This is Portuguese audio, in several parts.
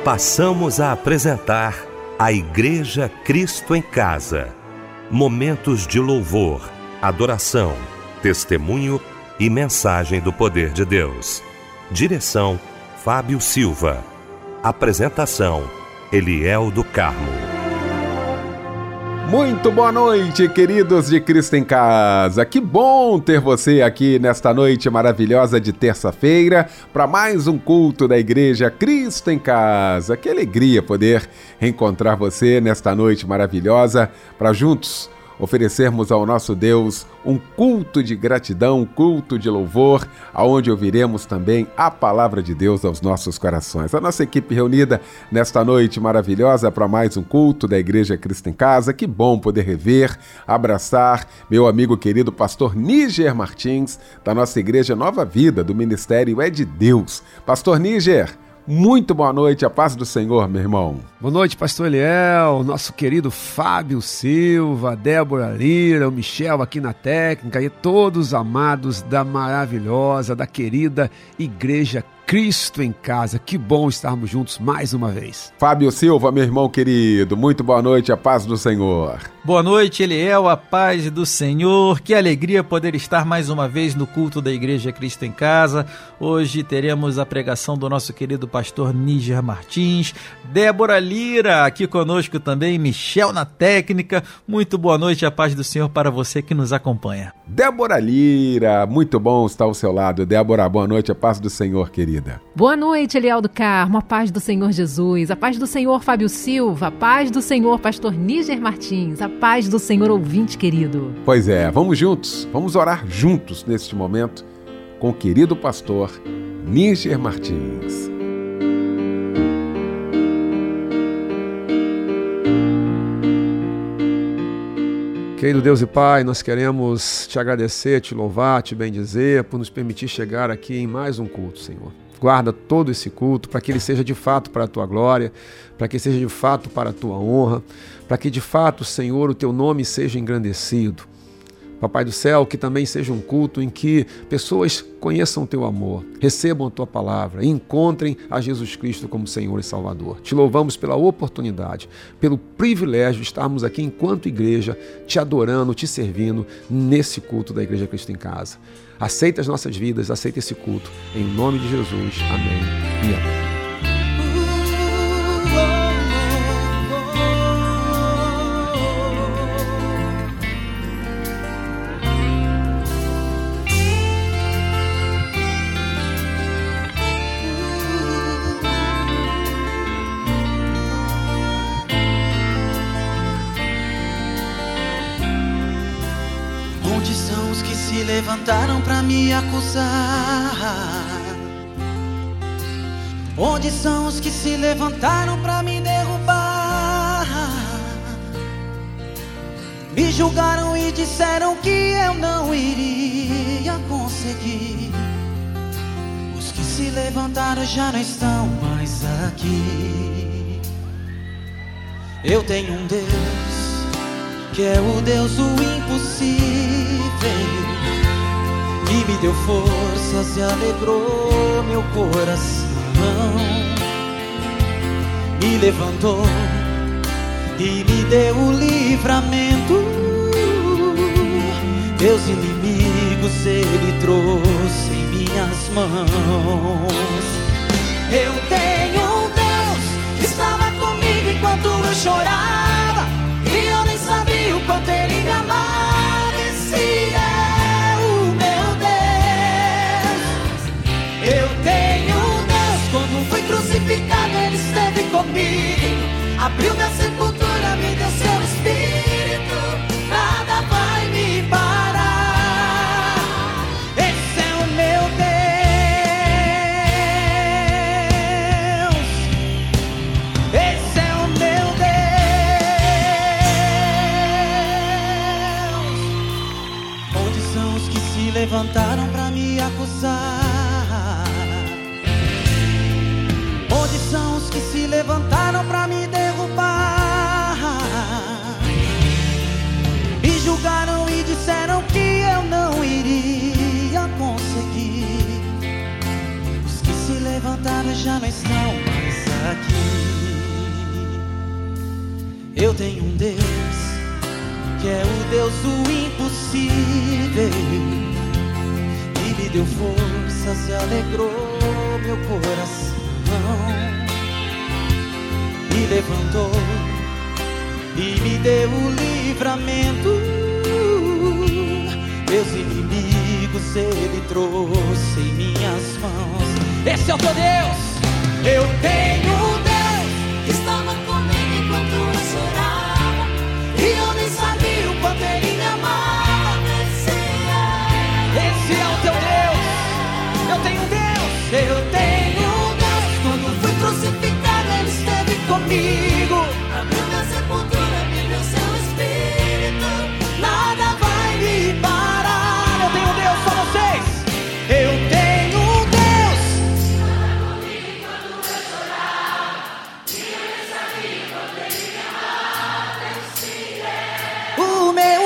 Passamos a apresentar a Igreja Cristo em Casa. Momentos de louvor, adoração, testemunho e mensagem do poder de Deus. Direção: Fábio Silva. Apresentação: Eliel do Carmo. Muito boa noite, queridos de Cristo em Casa. Que bom ter você aqui nesta noite maravilhosa de terça-feira para mais um culto da Igreja Cristo em Casa. Que alegria poder reencontrar você nesta noite maravilhosa para juntos oferecermos ao nosso Deus um culto de gratidão, um culto de louvor, aonde ouviremos também a palavra de Deus aos nossos corações. A nossa equipe reunida nesta noite maravilhosa para mais um culto da Igreja Cristo em Casa. Que bom poder rever, abraçar meu amigo querido pastor Níger Martins, da nossa Igreja Nova Vida, do Ministério É de Deus. Pastor Níger, muito boa noite, a paz do Senhor, meu irmão. Boa noite, pastor Eliel, nosso querido Fábio Silva, Débora Lira, o Michel aqui na técnica e todos amados da maravilhosa, da querida Igreja Cristo em Casa. Que bom estarmos juntos mais uma vez. Fábio Silva, meu irmão querido, muito boa noite, a paz do Senhor. Boa noite, Eliel, a paz do Senhor. Que alegria poder estar mais uma vez no culto da Igreja Cristo em Casa. Hoje teremos a pregação do nosso querido pastor Níger Martins, Débora Lira aqui conosco também, Michel na técnica. Muito boa noite, a paz do Senhor para você que nos acompanha. Débora Lira, muito bom estar ao seu lado. Débora, boa noite, a paz do Senhor, querida. Boa noite, Eliel do Carmo, a paz do Senhor Jesus, a paz do Senhor Fábio Silva, a paz do Senhor pastor Níger Martins, a paz do Senhor ouvinte querido. Pois é, vamos juntos, vamos orar juntos neste momento com o querido pastor Níger Martins. Querido Deus e Pai, nós queremos te agradecer, te louvar, te bendizer por nos permitir chegar aqui em mais um culto, Senhor. Guarda todo esse culto para que ele seja de fato para a tua glória, para que seja de fato para a tua honra, para que de fato, Senhor, o teu nome seja engrandecido. Papai do céu, que também seja um culto em que pessoas conheçam o teu amor, recebam a tua palavra e encontrem a Jesus Cristo como Senhor e Salvador. Te louvamos pela oportunidade, pelo privilégio de estarmos aqui enquanto igreja, te adorando, te servindo nesse culto da Igreja Cristo em Casa. Aceita as nossas vidas, aceita esse culto. Em nome de Jesus. Amém e amém. Levantaram pra me acusar. Onde são os que se levantaram pra me derrubar? Me julgaram e disseram que eu não iria conseguir. Os que se levantaram já não estão mais aqui. Eu tenho um Deus que é o Deus do impossível, que me deu forças e alegrou meu coração, me levantou e me deu o livramento. Meus inimigos ele trouxe em minhas mãos. Eu tenho um Deus que estava comigo enquanto eu chorava, e eu nem sabia o quanto ele me amava. Esse é o meu Deus. Eu tenho um Deus, quando fui crucificado ele esteve comigo, abriu minha sepultura, me deu seu espírito, nada vai me parar. Esse é o meu Deus. Esse é o meu Deus. Onde são os que se levantaram pra me acusar? Onde são os que se levantaram pra me derrubar? Me julgaram e disseram que eu não iria conseguir. Os que se levantaram já não estão mais aqui. Eu tenho um Deus que é o Deus do impossível, e me deu forças e alegrou meu coração, me levantou e me deu o livramento. Meus inimigos ele trouxe em minhas mãos. Esse é o teu Deus. Eu tenho um Deus que estava comigo enquanto eu chorava, e eu nem sabia o quanto ele me amava. Esse é o teu Deus. Eu tenho um Deus. Eu tenho um Deus. Quando fui crucificado ele esteve comigo, abriu minha sepultura, me deu seu espírito. Nada vai me parar. Eu tenho um Deus, só vocês. Eu tenho um Deus. Estava comigo quando eu chorava, e eu nem sabia quando ele me amava. Esse é o meu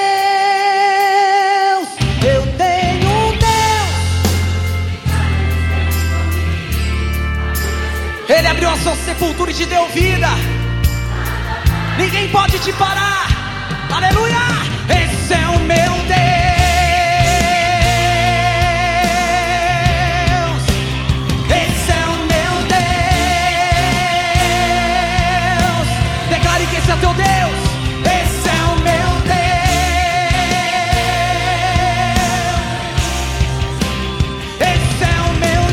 Deus. Eu tenho um Deus. Ele abriu a sua sepultura e te deu vida. Ninguém pode te parar. Aleluia! Esse é o meu Deus. Esse é o meu Deus. Declare que esse é o teu Deus. Esse é o meu Deus. Esse é o meu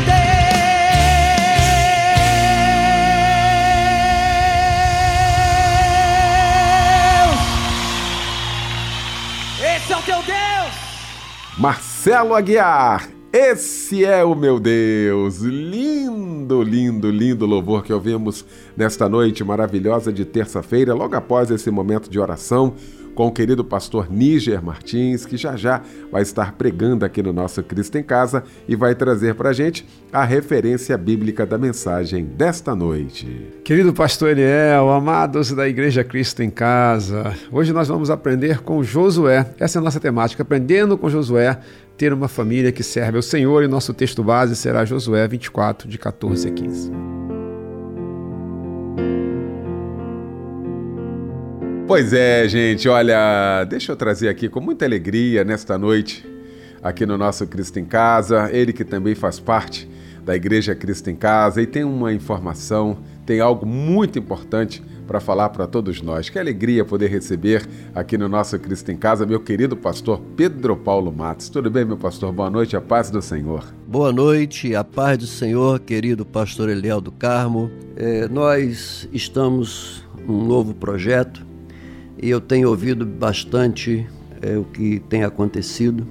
Deus. Esse é o teu Deus. Marcelo Aguiar, esse é o meu Deus. Lindo, lindo, lindo louvor que ouvimos nesta noite maravilhosa de terça-feira, logo após esse momento de oração com o querido pastor Níger Martins, que já vai estar pregando aqui no nosso Cristo em Casa e vai trazer para a gente a referência bíblica da mensagem desta noite. Querido pastor Eliel, amados da Igreja Cristo em Casa, hoje nós vamos aprender com Josué. Essa é a nossa temática, aprendendo com Josué, ter uma família que serve ao Senhor, e nosso texto base será Josué 24, de 14 a 15. Pois é, gente, olha, deixa eu trazer aqui com muita alegria nesta noite, aqui no nosso Cristo em Casa, ele que também faz parte da Igreja Cristo em Casa e tem uma informação, tem algo muito importante para falar para todos nós. Que alegria poder receber aqui no nosso Cristo em Casa meu querido pastor Pedro Paulo Matos. Tudo bem, meu pastor? Boa noite, a paz do Senhor. Boa noite, a paz do Senhor, querido pastor Eliel do Carmo. Nós estamos num novo projeto, e eu tenho ouvido bastante o que tem acontecido,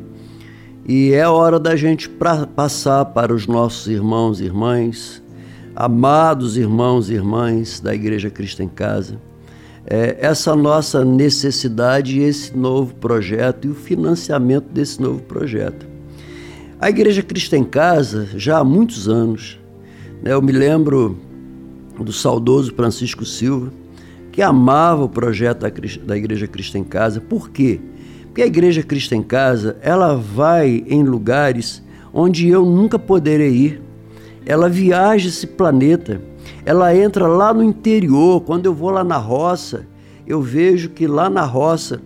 e é hora da gente passar para os nossos irmãos e irmãs, amados irmãos e irmãs da Igreja Cristo em Casa, essa nossa necessidade e esse novo projeto e o financiamento desse novo projeto. A Igreja Cristo em Casa, já há muitos anos, eu me lembro do saudoso Francisco Silva, que amava o projeto da Igreja Cristo em Casa. Por quê? Porque a Igreja Cristo em Casa, ela vai em lugares onde eu nunca poderei ir. Ela viaja esse planeta, ela entra lá no interior. Quando eu vou lá na roça, eu vejo que lá na roça,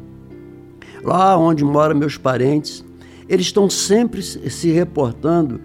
lá onde moram meus parentes, eles estão sempre se reportando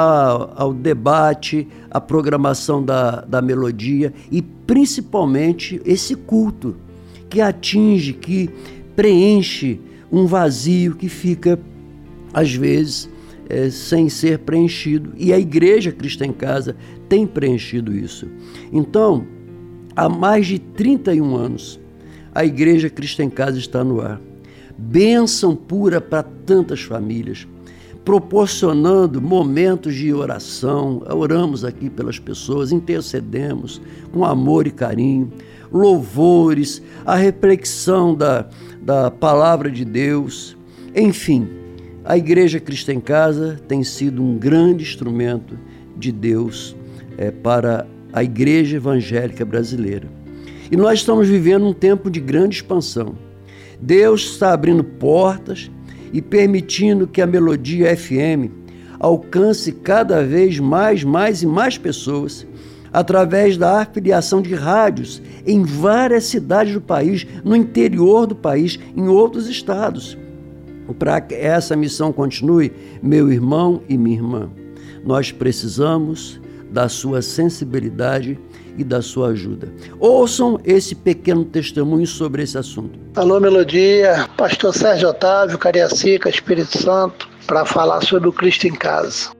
ao debate, à programação da melodia e principalmente esse culto que atinge, que preenche um vazio que fica às vezes sem ser preenchido, e a Igreja Cristo em Casa tem preenchido isso. Então, há mais de 31 anos a Igreja Cristo em Casa está no ar, bênção pura para tantas famílias, proporcionando momentos de oração. Oramos aqui pelas pessoas, intercedemos com amor e carinho, louvores, a reflexão da palavra de Deus. Enfim, a Igreja Cristo em Casa tem sido um grande instrumento de Deus para a Igreja Evangélica Brasileira. E nós estamos vivendo um tempo de grande expansão. Deus está abrindo portas e permitindo que a Melodia FM alcance cada vez mais e mais pessoas através da afiliação de rádios em várias cidades do país, no interior do país, em outros estados. Para que essa missão continue, meu irmão e minha irmã, nós precisamos da sua sensibilidade e da sua ajuda. Ouçam esse pequeno testemunho sobre esse assunto. Alô, Melodia, pastor Sérgio Otávio, Cariacica, Espírito Santo, para falar sobre o Cristo em Casa.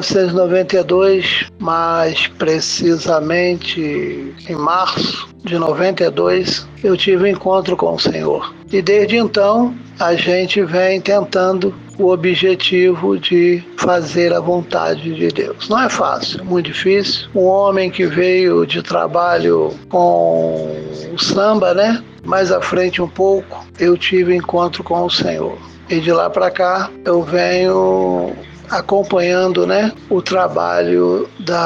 1992, mais precisamente em março de 92, eu tive um encontro com o Senhor. E desde então, a gente vem tentando o objetivo de fazer a vontade de Deus. Não é fácil, é muito difícil. Um homem que veio de trabalho com o samba, né? Mais à frente um pouco, eu tive encontro com o Senhor. E de lá para cá, eu venho acompanhando, né, o trabalho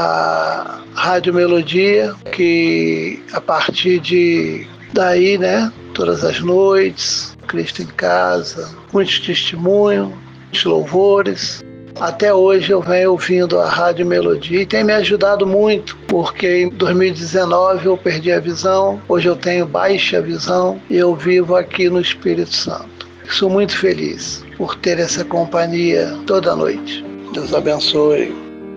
da Rádio Melodia, que a partir daí, né, todas as noites, Cristo em Casa, muitos testemunhos, muitos louvores. Até hoje eu venho ouvindo a Rádio Melodia e tem me ajudado muito, porque em 2019 eu perdi a visão, hoje eu tenho baixa visão e eu vivo aqui no Espírito Santo. Sou muito feliz por ter essa companhia toda noite. Deus abençoe.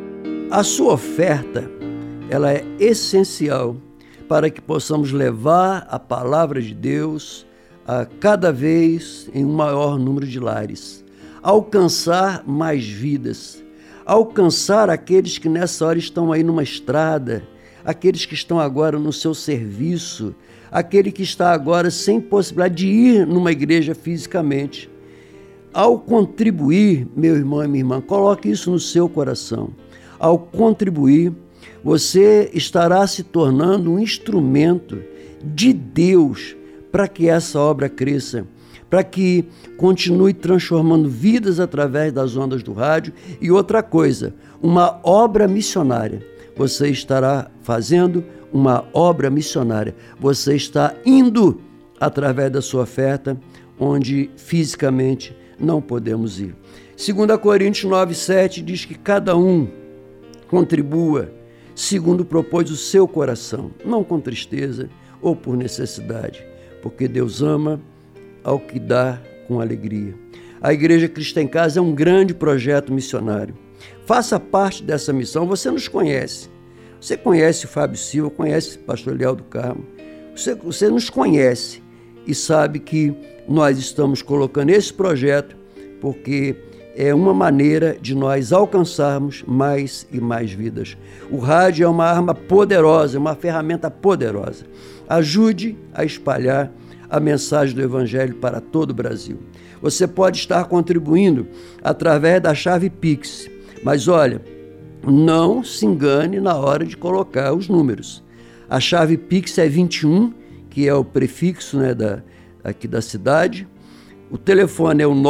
A sua oferta, ela é essencial para que possamos levar a palavra de Deus a cada vez em um maior número de lares, alcançar mais vidas, alcançar aqueles que nessa hora estão aí numa estrada, aqueles que estão agora no seu serviço, aquele que está agora sem possibilidade de ir numa igreja fisicamente. Ao contribuir, meu irmão e minha irmã, coloque isso no seu coração. Ao contribuir, você estará se tornando um instrumento de Deus para que essa obra cresça, para que continue transformando vidas através das ondas do rádio. E outra coisa, uma obra missionária. Você estará fazendo uma obra missionária. Você está indo através da sua oferta, onde fisicamente não podemos ir. 2 Coríntios 9:7 diz que cada um contribua segundo propôs o seu coração, não com tristeza ou por necessidade, porque Deus ama ao que dá com alegria. A Igreja Cristo em Casa é um grande projeto missionário. Faça parte dessa missão. Você nos conhece. Você conhece o Fábio Silva, conhece o pastor Eliel do Carmo. Você nos conhece e sabe que nós estamos colocando esse projeto porque é uma maneira de nós alcançarmos mais e mais vidas. O rádio é uma arma poderosa, uma ferramenta poderosa. Ajude a espalhar a mensagem do Evangelho para todo o Brasil. Você pode estar contribuindo através da chave Pix, mas olha, não se engane na hora de colocar os números. A chave Pix é 21, que é o prefixo, né, aqui da cidade. O telefone é o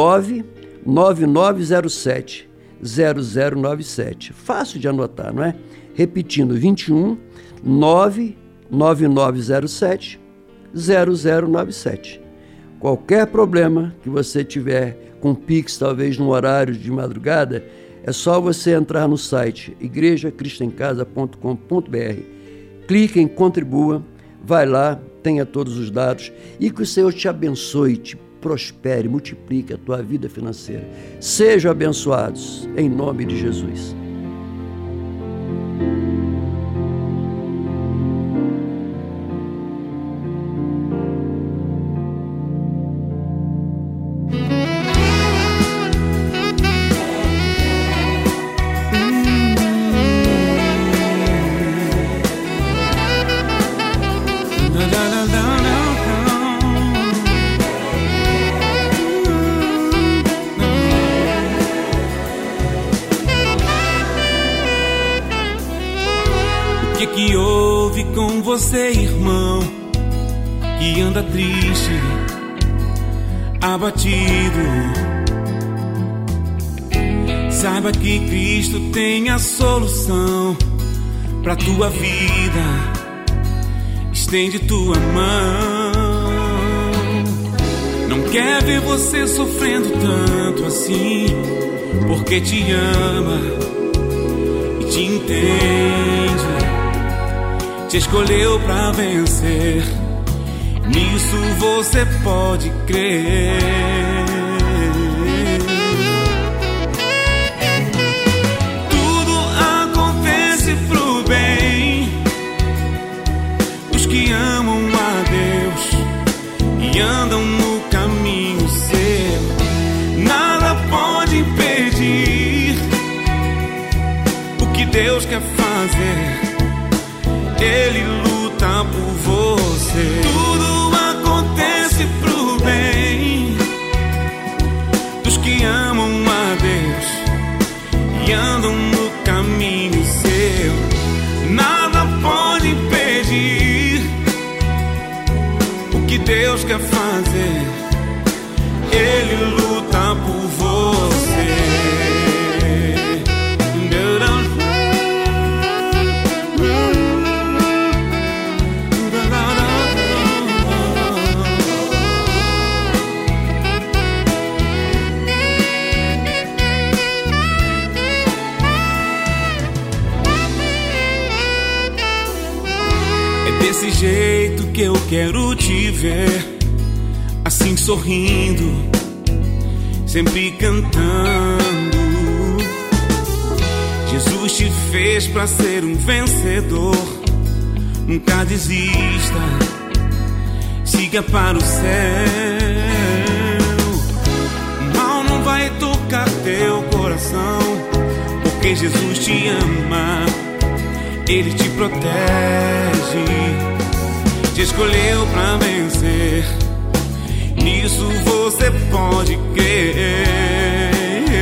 99907-0097. Fácil de anotar, não é? Repetindo, 21 99907-0097. Qualquer problema que você tiver com Pix, talvez no horário de madrugada, é só você entrar no site igrejacristoemcasa.com.br, clique em Contribua, vai lá, tenha todos os dados e que o Senhor te abençoe, te prospere, multiplique a tua vida financeira. Sejam abençoados, em nome de Jesus. O que houve com você, irmão, que anda triste, abatido? Saiba que Cristo tem a solução pra tua vida. Estende tua mão. Não quer ver você sofrendo tanto assim, porque te ama e te entende. te escolheu pra vencer. Nisso você pode crer. Tudo acontece pro bem, os que amam a Deus e andam no caminho seu. Nada pode impedir o que Deus quer fazer. Ele luta por você. Tudo acontece pro bem dos que amam a Deus e andam no caminho seu. Nada pode impedir o que Deus quer fazer. Ele luta por você. Desse jeito que eu quero te ver, assim sorrindo, sempre cantando. Jesus te fez pra ser um vencedor. Nunca desista, siga para o céu. O mal não vai tocar teu coração, porque Jesus te ama. Ele te protege, te escolheu pra vencer. Nisso você pode crer.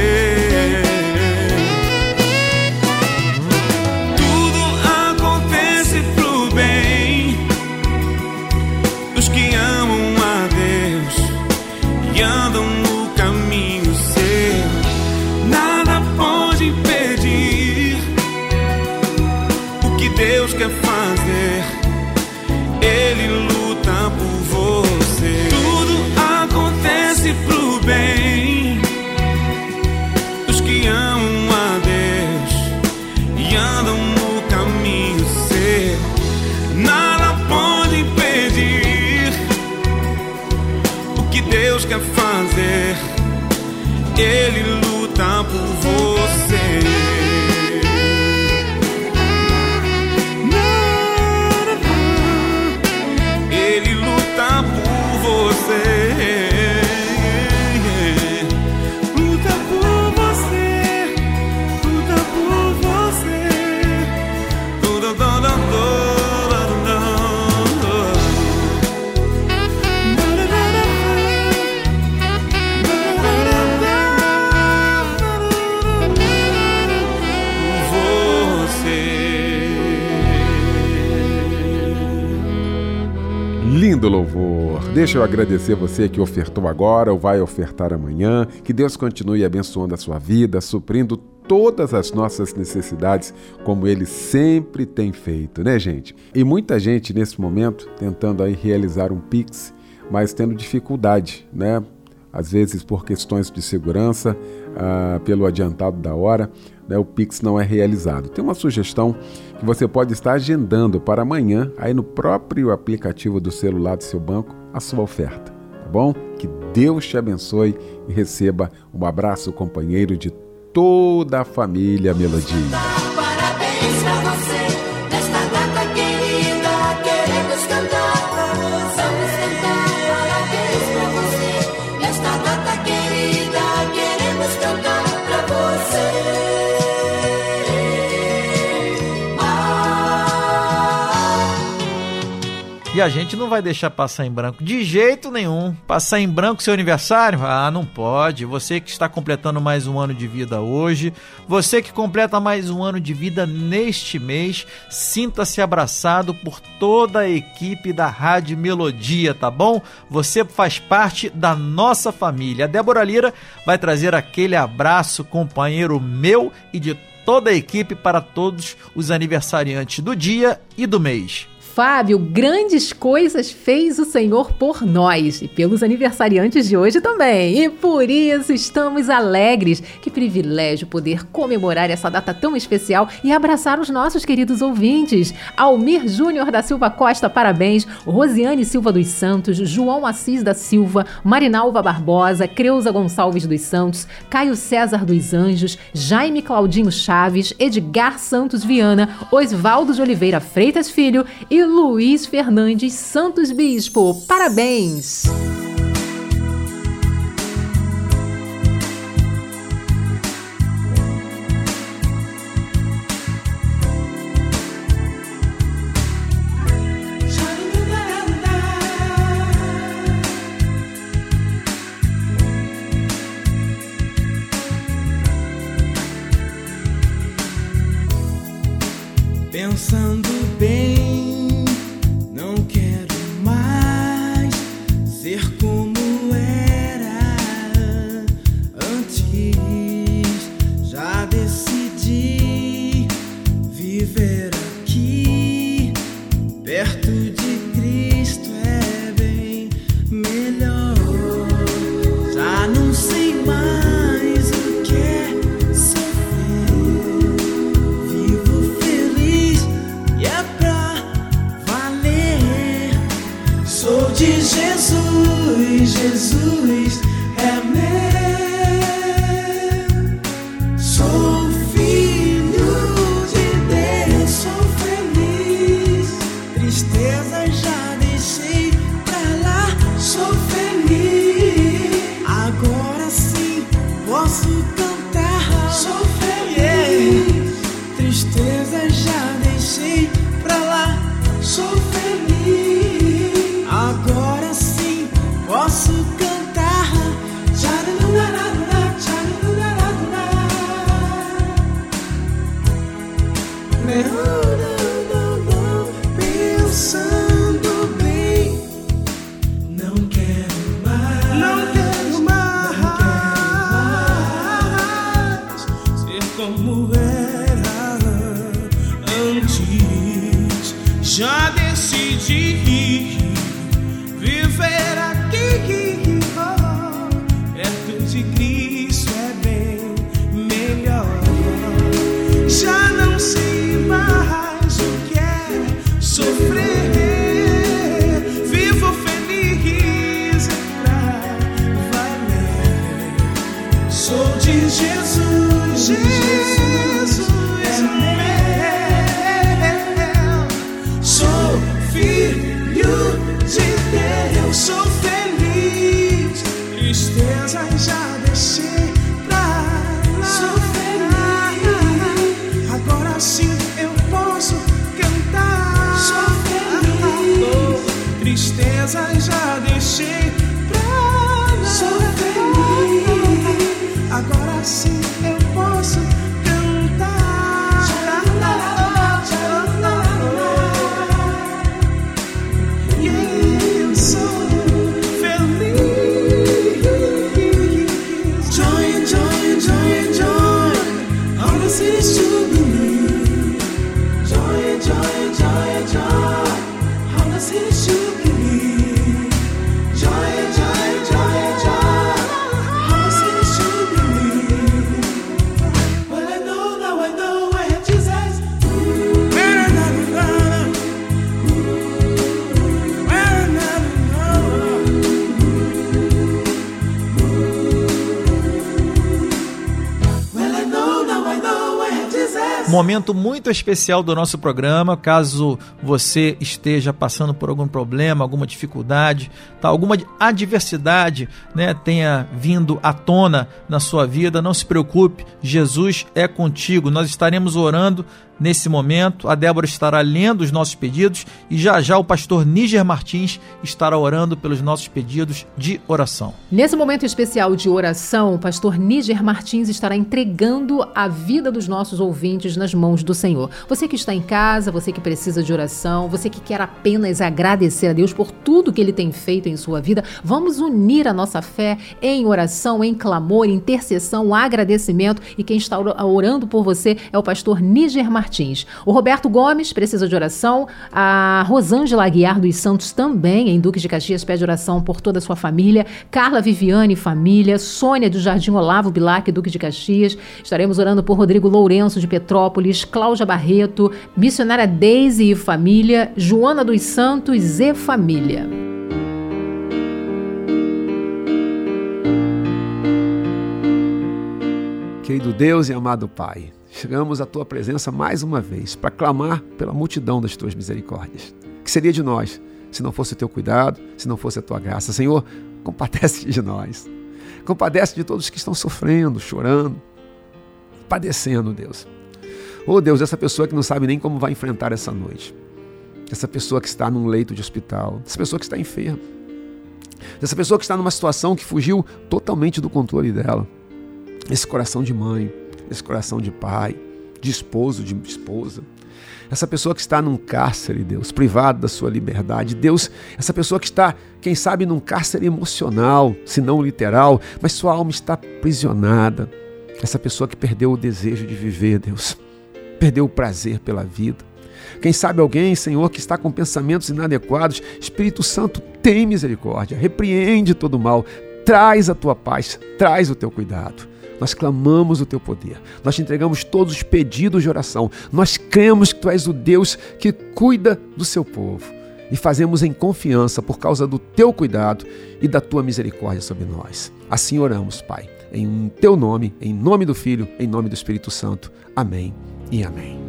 Tudo acontece pro bem dos que amam a Deus e andam no caminho seu. Nada pode impedir que Deus quer fazer. Ele luta por você. Tudo acontece pro bem dos que amam a Deus e andam no caminho seu. Nada pode impedir o que Deus quer fazer. Ele luta por você. Ele luta por você. Luta por você. Luta por você. Lindo louvor. Deixa eu agradecer você que ofertou agora ou vai ofertar amanhã. Que Deus continue abençoando a sua vida, suprindo todas as nossas necessidades, como Ele sempre tem feito, né, gente? E muita gente nesse momento tentando aí realizar um Pix, mas tendo dificuldade, né? Às vezes por questões de segurança, pelo adiantado da hora, né, o Pix não é realizado. Tem uma sugestão que você pode estar agendando para amanhã, aí no próprio aplicativo do celular do seu banco, a sua oferta, tá bom? Que Deus te abençoe e receba um abraço companheiro de toda a família Melodia. Parabéns pra você, nesta data querida, queremos cantar pra você. Vamos cantar, parabéns pra você, nesta data querida, queremos cantar pra você. E a gente não vai deixar passar em branco de jeito nenhum. Passar em branco seu aniversário? Ah, não pode. Você que está completando mais um ano de vida hoje, você que completa mais um ano de vida neste mês, sinta-se abraçado por toda a equipe da Rádio Melodia, tá bom? Você faz parte da nossa família. A Débora Lira vai trazer aquele abraço, companheiro meu e de toda a equipe para todos os aniversariantes do dia e do mês. Fábio, grandes coisas fez o Senhor por nós e pelos aniversariantes de hoje também. E por isso estamos alegres. Que privilégio poder comemorar essa data tão especial e abraçar os nossos queridos ouvintes. Almir Júnior da Silva Costa, parabéns. Rosiane Silva dos Santos, João Assis da Silva, Marinalva Barbosa, Creuza Gonçalves dos Santos, Caio César dos Anjos, Jaime Claudinho Chaves, Edgar Santos Viana, Osvaldo de Oliveira Freitas Filho e Luiz Fernandes Santos Bispo. Parabéns! Pensando bem, não quero mais ser como era antes. Já decidi viver aqui, perto de Cristo é bem melhor. Já não sei mais o que é sofrer. Vivo feliz e é pra valer. Sou de Jesus, Jesus é meu. Sou filho de Deus, sou feliz. Tristeza já deixei pra lá, sou feliz. Agora sim posso cantar, sou feliz. Tristeza já deixei pra lá, sou feliz. Agora sim posso cantar. Tcharururarará, tcharururarará. Pensando bem, não quero mais, não quero mais ser como era antes. Já decidi viver aqui, perto de Cristo é bem melhor. Já não sei mais o que é sofrer. Vivo feliz pra valer. Sou de Jesus, Jesus é meu. Sou filho de Deus, sou feliz. Tristeza já deixei pra lá, sou feliz. Agora sim eu posso cantar, sou feliz. Tristeza já deixei pra lá, sou feliz. Agora sim eu posso cantar. Eu sou feliz. Joy, joy, joy, joy. All the cities to believe. Joy, joy, joy, joy. All the cities to believe. Joy, joy, joy, joy. All the cities to believe. Well, I know now, I know I have Jesus. Momento muito especial do nosso programa. Caso você esteja passando por algum problema, alguma dificuldade, tá, alguma adversidade, né, tenha vindo à tona na sua vida, não se preocupe, Jesus é contigo. Nós estaremos orando nesse momento. A Débora estará lendo os nossos pedidos e já o pastor Níger Martins estará orando pelos nossos pedidos de oração. Nesse momento especial de oração, o pastor Níger Martins estará entregando a vida dos nossos ouvintes nas mãos do Senhor. Você que está em casa, você que precisa de oração, você que quer apenas agradecer a Deus por tudo que Ele tem feito em sua vida, vamos unir a nossa fé em oração, em clamor, intercessão, agradecimento. E quem está orando por você é o pastor Níger Martins, Martins. O Roberto Gomes precisa de oração. A Rosângela Aguiar dos Santos também, em Duque de Caxias, pede oração por toda a sua família. Carla Viviane e família. Sônia do Jardim Olavo Bilac, Duque de Caxias. Estaremos orando por Rodrigo Lourenço de Petrópolis. Cláudia Barreto. Missionária Deise e família. Joana dos Santos e família. Querido Deus e amado Pai, chegamos à Tua presença mais uma vez para clamar pela multidão das Tuas misericórdias. Que seria de nós se não fosse o Teu cuidado, se não fosse a Tua graça? Senhor, compadece de nós. Compadece de todos que estão sofrendo, chorando, padecendo, Deus. Oh Deus, essa pessoa que não sabe nem como vai enfrentar essa noite. Essa pessoa que está num leito de hospital. Essa pessoa que está enferma. Essa pessoa que está numa situação que fugiu totalmente do controle dela. Esse coração de mãe, esse coração de pai, de esposo, de esposa. Essa pessoa que está num cárcere, Deus, privado da sua liberdade. Deus, essa pessoa que está, quem sabe, num cárcere emocional, se não literal, mas sua alma está aprisionada. Essa pessoa que perdeu o desejo de viver, Deus. Perdeu o prazer pela vida. Quem sabe alguém, Senhor, que está com pensamentos inadequados. Espírito Santo, tem misericórdia. Repreende todo o mal. Traz a tua paz, traz o teu cuidado. Nós clamamos o teu poder, nós te entregamos todos os pedidos de oração, nós cremos que tu és o Deus que cuida do seu povo e fazemos em confiança por causa do teu cuidado e da tua misericórdia sobre nós. Assim oramos, Pai, em teu nome, em nome do Filho, em nome do Espírito Santo. Amém e amém.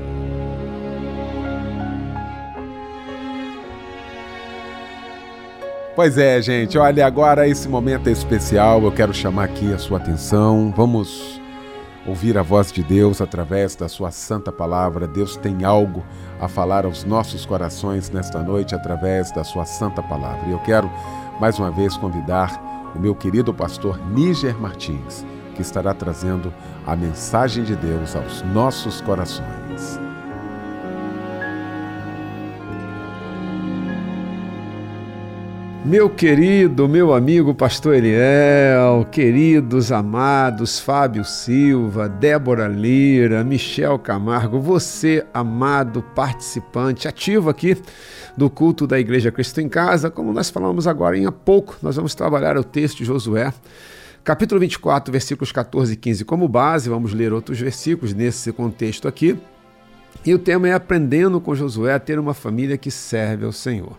Pois é, gente, olha, agora esse momento é especial, eu quero chamar aqui a sua atenção, vamos ouvir a voz de Deus através da sua santa palavra. Deus tem algo a falar aos nossos corações nesta noite através da sua santa palavra. E eu quero mais uma vez convidar o meu querido pastor Níger Martins, que estará trazendo a mensagem de Deus aos nossos corações. Meu querido, meu amigo pastor Eliel, queridos amados Fábio Silva, Débora Lira, Michel Camargo, você, amado participante ativo aqui do culto da Igreja Cristo em Casa, como nós falamos agora há pouco, nós vamos trabalhar o texto de Josué, capítulo 24, versículos 14 e 15 como base, vamos ler outros versículos nesse contexto aqui, e o tema é Aprendendo com Josué a ter uma família que serve ao Senhor.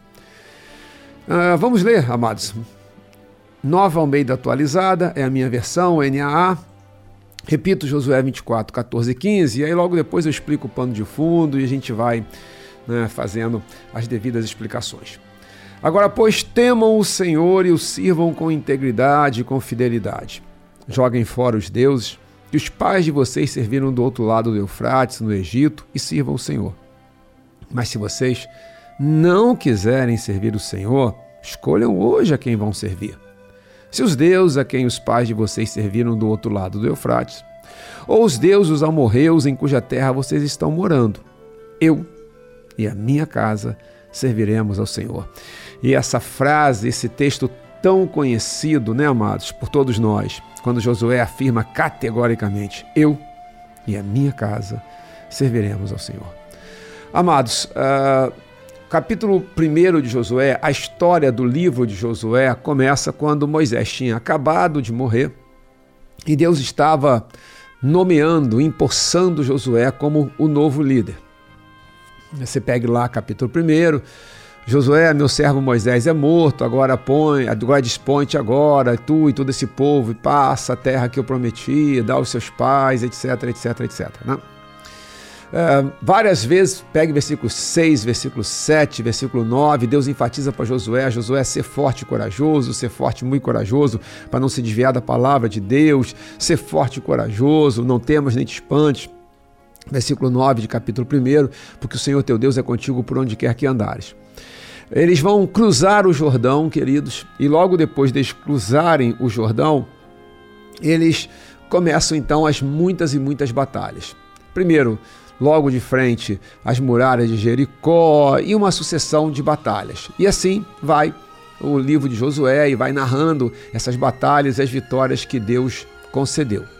Vamos ler, amados. Nova Almeida atualizada, é a minha versão, NAA. Repito, Josué 24, 14 e 15, e aí logo depois eu explico o pano de fundo e a gente vai fazendo as devidas explicações. Agora, pois, temam o Senhor e o sirvam com integridade e com fidelidade. Joguem fora os deuses que os pais de vocês serviram do outro lado do Eufrates, no Egito, e sirvam o Senhor. Mas se vocês não quiserem servir o Senhor, escolham hoje a quem vão servir. Se os deuses a quem os pais de vocês serviram do outro lado do Eufrates, ou os deuses dos amorreus em cuja terra vocês estão morando, eu e a minha casa serviremos ao Senhor. E essa frase, esse texto tão conhecido, né, amados, por todos nós, quando Josué afirma categoricamente, eu e a minha casa serviremos ao Senhor. Amados, capítulo 1 de Josué, a história do livro de Josué começa quando Moisés tinha acabado de morrer e Deus estava nomeando, empossando Josué como o novo líder. Você pegue lá capítulo 1, Josué, meu servo Moisés é morto, agora dispõe-te agora, tu e todo esse povo, e passa a terra que eu prometi, dá aos seus pais, etc, etc, etc. Né? Várias vezes, pegue versículo 6, versículo 7, versículo 9, Deus enfatiza para Josué ser forte e corajoso, ser forte e muito corajoso, para não se desviar da palavra de Deus, ser forte e corajoso, não temas nem te espantes. Versículo 9 de capítulo 1, porque o Senhor teu Deus é contigo por onde quer que andares. Eles vão cruzar o Jordão, queridos, e logo depois de cruzarem o Jordão, eles começam então as muitas e muitas batalhas. Primeiro, logo de frente, as muralhas de Jericó e uma sucessão de batalhas. E assim vai o livro de Josué e vai narrando essas batalhas e as vitórias que Deus concedeu.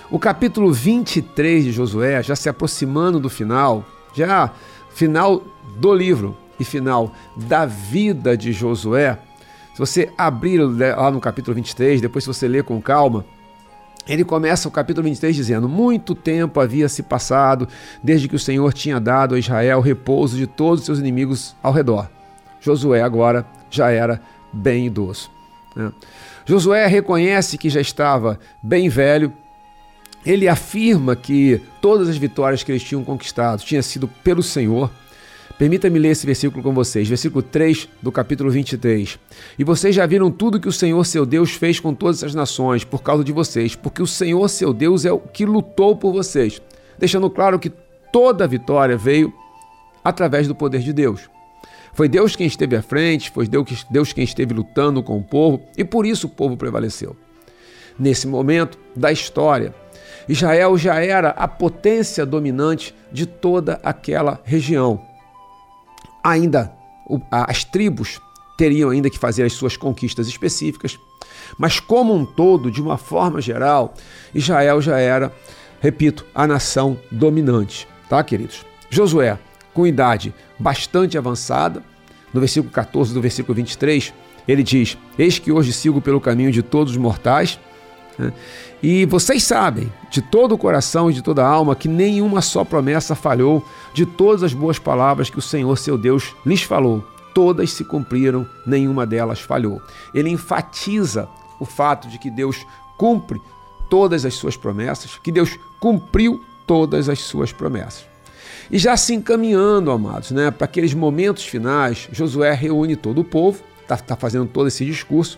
O capítulo 23 de Josué, já se aproximando do final, já final do livro e final da vida de Josué, se você abrir lá no capítulo 23, depois se você ler com calma, ele começa o capítulo 23 dizendo: muito tempo havia se passado desde que o Senhor tinha dado a Israel repouso de todos os seus inimigos ao redor. Josué agora já era bem idoso, né? Josué reconhece que já estava bem velho. Ele afirma que todas as vitórias que eles tinham conquistado tinham sido pelo Senhor. Permita-me ler esse versículo com vocês, versículo 3 do capítulo 23. E vocês já viram tudo que o Senhor seu Deus fez com todas as nações por causa de vocês, porque o Senhor seu Deus é o que lutou por vocês, deixando claro que toda a vitória veio através do poder de Deus. Foi Deus quem esteve à frente, foi Deus quem esteve lutando com o povo, e por isso o povo prevaleceu. Nesse momento da história, Israel já era a potência dominante de toda aquela região. Ainda as tribos teriam ainda que fazer as suas conquistas específicas, mas como um todo, de uma forma geral, Israel já era, repito, a nação dominante, tá, queridos? Josué, com idade bastante avançada, no versículo 14 do versículo 23, ele diz: eis que hoje sigo pelo caminho de todos os mortais, né? E vocês sabem de todo o coração e de toda a alma que nenhuma só promessa falhou de todas as boas palavras que o Senhor seu Deus lhes falou. Todas se cumpriram, nenhuma delas falhou. Ele enfatiza o fato de que Deus cumpre todas as suas promessas, que Deus cumpriu todas as suas promessas. E já se encaminhando, amados, né, para aqueles momentos finais, Josué reúne todo o povo, está fazendo todo esse discurso,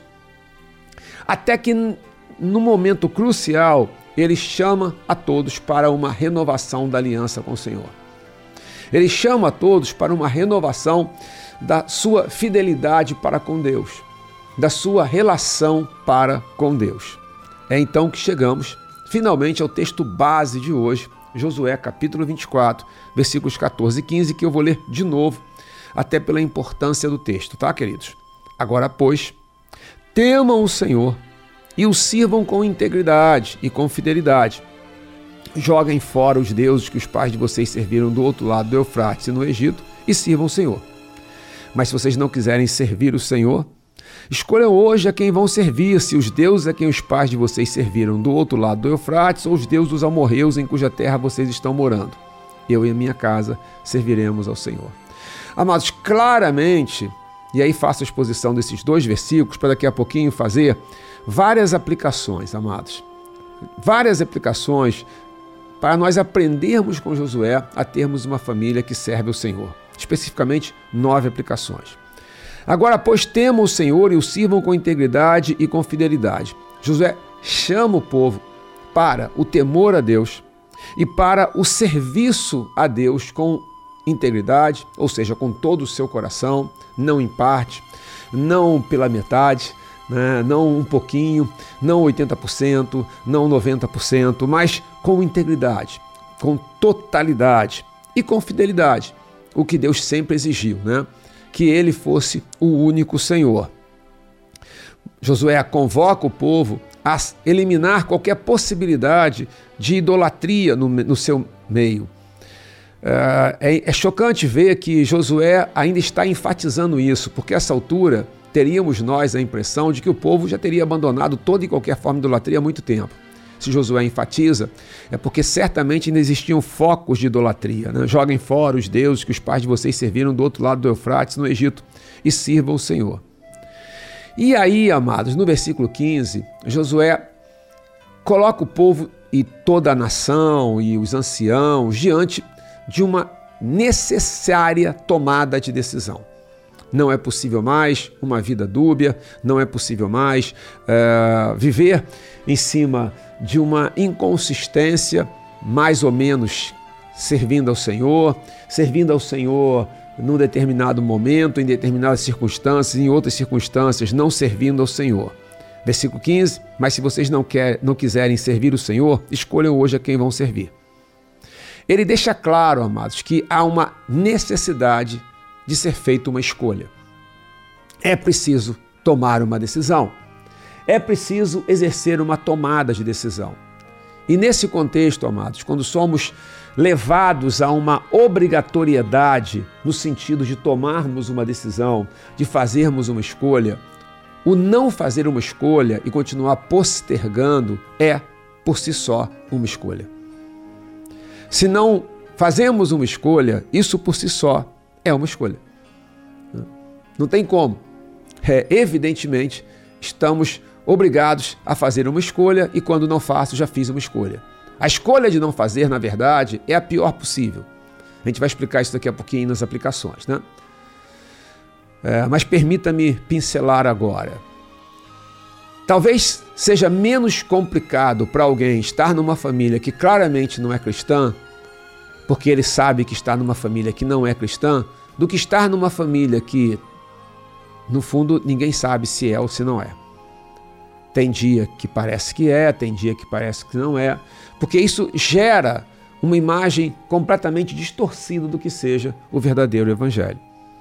até que no momento crucial, ele chama a todos para uma renovação da aliança com o Senhor. Ele chama a todos para uma renovação da sua fidelidade para com Deus, da sua relação para com Deus. É então que chegamos, finalmente, ao texto base de hoje, Josué capítulo 24, versículos 14 e 15, que eu vou ler de novo, até pela importância do texto, tá, queridos? Agora, pois, temam o Senhor e o sirvam com integridade e com fidelidade. Joguem fora os deuses que os pais de vocês serviram do outro lado do Eufrates e no Egito e sirvam o Senhor. Mas se vocês não quiserem servir o Senhor, escolham hoje a quem vão servir, se os deuses a quem os pais de vocês serviram do outro lado do Eufrates ou os deuses dos amorreus em cuja terra vocês estão morando. Eu e a minha casa serviremos ao Senhor. Amados, claramente, e aí faço a exposição desses dois versículos para daqui a pouquinho fazer várias aplicações, amados. Várias aplicações para nós aprendermos com Josué a termos uma família que serve ao Senhor. Especificamente, 9 aplicações. Agora, pois, temam o Senhor e o sirvam com integridade e com fidelidade. Josué chama o povo para o temor a Deus e para o serviço a Deus com integridade, ou seja, com todo o seu coração, não em parte, não pela metade, né? Não um pouquinho, não 80%, não 90%, mas com integridade, com totalidade e com fidelidade, o que Deus sempre exigiu, né? Que ele fosse o único Senhor. Josué convoca o povo a eliminar qualquer possibilidade de idolatria no seu meio. É chocante ver que Josué ainda está enfatizando isso, porque a essa altura teríamos nós a impressão de que o povo já teria abandonado toda e qualquer forma de idolatria há muito tempo. Se Josué enfatiza, é porque certamente ainda existiam focos de idolatria, né? Joguem fora os deuses que os pais de vocês serviram do outro lado do Eufrates, no Egito, e sirvam o Senhor. E aí, amados, no versículo 15, Josué coloca o povo e toda a nação e os anciãos diante de uma necessária tomada de decisão. Não é possível mais uma vida dúbia, não é possível mais viver em cima de uma inconsistência, mais ou menos servindo ao Senhor num determinado momento, em determinadas circunstâncias, em outras circunstâncias, não servindo ao Senhor. Versículo 15, mas se vocês não quiserem servir o Senhor, escolham hoje a quem vão servir. Ele deixa claro, amados, que há uma necessidade de ser feita uma escolha. É preciso tomar uma decisão. É preciso exercer uma tomada de decisão. E nesse contexto, amados, quando somos levados a uma obrigatoriedade no sentido de tomarmos uma decisão, de fazermos uma escolha, o não fazer uma escolha e continuar postergando é, por si só, uma escolha. Se não fazemos uma escolha, isso por si só é uma escolha. Não tem como. Evidentemente, estamos obrigados a fazer uma escolha e quando não faço, já fiz uma escolha. A escolha de não fazer, na verdade, é a pior possível. A gente vai explicar isso daqui a pouquinho nas aplicações, né? Mas permita-me pincelar agora. Talvez seja menos complicado para alguém estar numa família que claramente não é cristã, porque ele sabe que está numa família que não é cristã, do que estar numa família que, no fundo, ninguém sabe se é ou se não é. Tem dia que parece que é, tem dia que parece que não é, porque isso gera uma imagem completamente distorcida do que seja o verdadeiro evangelho.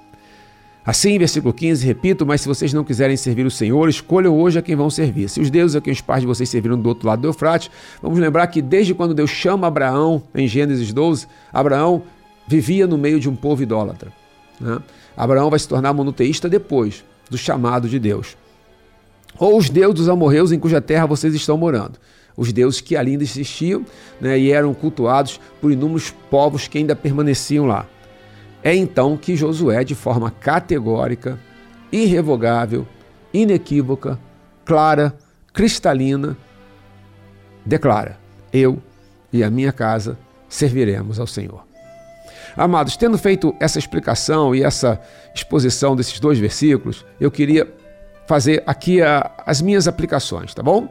Assim, versículo 15, repito, mas se vocês não quiserem servir o Senhor, escolham hoje a quem vão servir. Se os deuses a quem os pais de vocês serviram do outro lado do Eufrates, vamos lembrar que desde quando Deus chama Abraão, em Gênesis 12, Abraão vivia no meio de um povo idólatra, né? Abraão vai se tornar monoteísta depois do chamado de Deus. Ou os deuses dos amorreus em cuja terra vocês estão morando. Os deuses que ali ainda existiam, né, e eram cultuados por inúmeros povos que ainda permaneciam lá. É então que Josué, de forma categórica, irrevogável, inequívoca, clara, cristalina, declara: eu e a minha casa serviremos ao Senhor. Amados, tendo feito essa explicação e essa exposição desses dois versículos, eu queria fazer aqui as minhas aplicações, tá bom?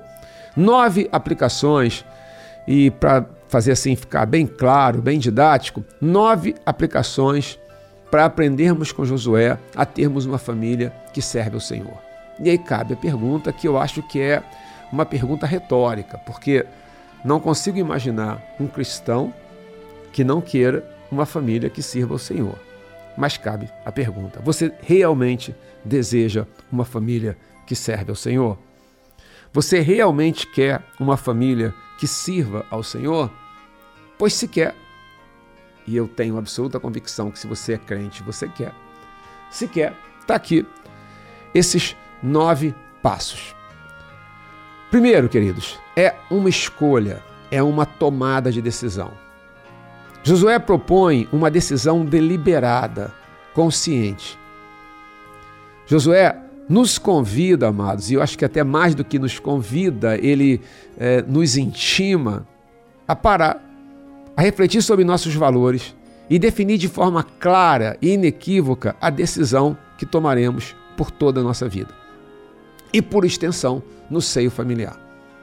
9 aplicações, e para fazer assim ficar bem claro, bem didático, 9 aplicações para aprendermos com Josué a termos uma família que serve ao Senhor. E aí cabe a pergunta que eu acho que é uma pergunta retórica, porque não consigo imaginar um cristão que não queira uma família que sirva ao Senhor. Mas cabe a pergunta: você realmente deseja uma família que serve ao Senhor? Você realmente quer uma família que sirva ao Senhor? Pois se quer, e eu tenho absoluta convicção que se você é crente, você quer. Se quer, está aqui esses 9 passos. Primeiro, queridos, é uma escolha, é uma tomada de decisão. Josué propõe uma decisão deliberada, consciente. Josué nos convida, amados, e eu acho que até mais do que nos convida, ele nos intima a parar, a refletir sobre nossos valores e definir de forma clara e inequívoca a decisão que tomaremos por toda a nossa vida. E por extensão, no seio familiar.